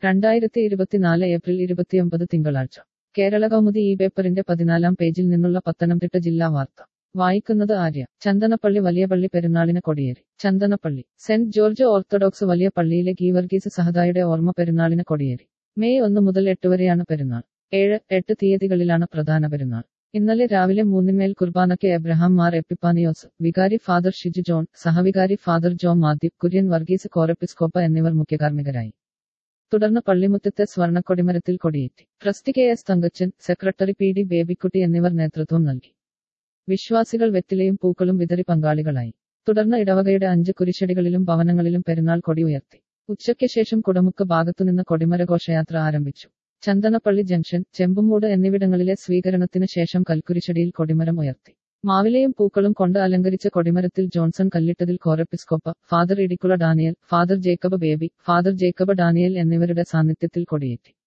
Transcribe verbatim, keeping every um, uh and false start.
രണ്ടായിരത്തി ഇരുപത്തിനാല് ഏപ്രിൽ ഇരുപത്തിയൊമ്പത് തിങ്കളാഴ്ച കേരള കൗമുദി ഈ പേപ്പറിന്റെ പതിനാലാം പേജിൽ നിന്നുള്ള പത്തനംതിട്ട ജില്ലാ വാർത്ത വായിക്കുന്നത് ആര്യ. ചന്ദനപ്പള്ളി വലിയ പള്ളി പെരുന്നാളിന് കൊടിയേറി. ചന്ദനപ്പള്ളി സെന്റ് ജോർജ് ഓർത്തഡോക്സ് വലിയ പള്ളിയിലെ ഗീവർഗീസ് സഹദായുടെ ഓർമ്മ പെരുന്നാളിന് കൊടിയേറി. മെയ് ഒന്ന് മുതൽ എട്ട് വരെയാണ് പെരുന്നാൾ. ഏഴ് എട്ട് തീയതികളിലാണ് പ്രധാന പെരുന്നാൾ. ഇന്നലെ രാവിലെ മൂന്നിന്മേൽ കുർബാനയ്ക്ക് എബ്രഹാം മാർ എപ്പിപ്പാനിയോസ്, വികാരി ഫാദർ ഷിജു ജോൺ, സഹവികാരി father Jo Mathew, Kurian Varghese കോറെപ്പിസ്കോപ്പ എന്നിവർ മുഖ്യകാർമ്മികരായി. തുടർന്ന് പള്ളിമുറ്റത്തെ സ്വർണ്ണക്കൊടിമരത്തിൽ കൊടിയേറ്റി. Trustee K S Thankachan, secretary P D Babykutty എന്നിവർ നേതൃത്വം നൽകി. വിശ്വാസികൾ വെറ്റിലയും പൂക്കളും വിതറി പങ്കാളികളായി. തുടർന്ന് ഇടവകയുടെ അഞ്ച് കുരിശടികളിലും ഭവനങ്ങളിലും പെരുന്നാൾ കൊടി ഉയർത്തി. ഉച്ചയ്ക്ക് ശേഷം കുടമുക്ക് ഭാഗത്തുനിന്ന് കൊടിമര ഘോഷയാത്ര ആരംഭിച്ചു. ചന്ദനപ്പള്ളി ജംഗ്ഷൻ, ചെമ്പുമൂട് എന്നിവിടങ്ങളിലെ സ്വീകരണത്തിന് ശേഷം കൽക്കുരിശടിയിൽ കൊടിമരം ഉയർത്തി. മാവിലയും പൂക്കളും കൊണ്ട് അലങ്കരിച്ച കൊടിമരത്തിൽ ജോൺസൺ കല്ലിട്ടതിൽ കോറെപ്പിസ്കോപ്പ, father Idicula Daniel, father Jacob Baby, father Jacob Daniel എന്നിവരുടെ സാന്നിധ്യത്തിൽ കൊടിയേറ്റി.